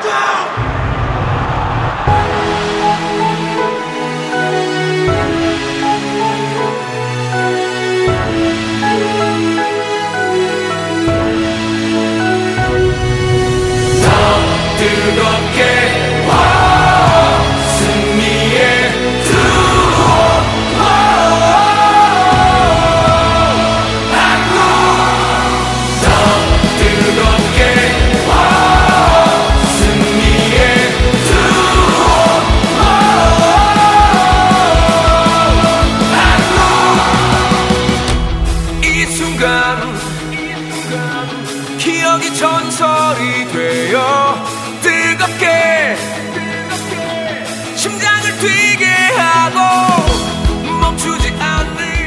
뜨겁게 승리의 이 순간 기억이 전설이 되어 뜨겁게 심장을 뛰게 하고 멈추지 않는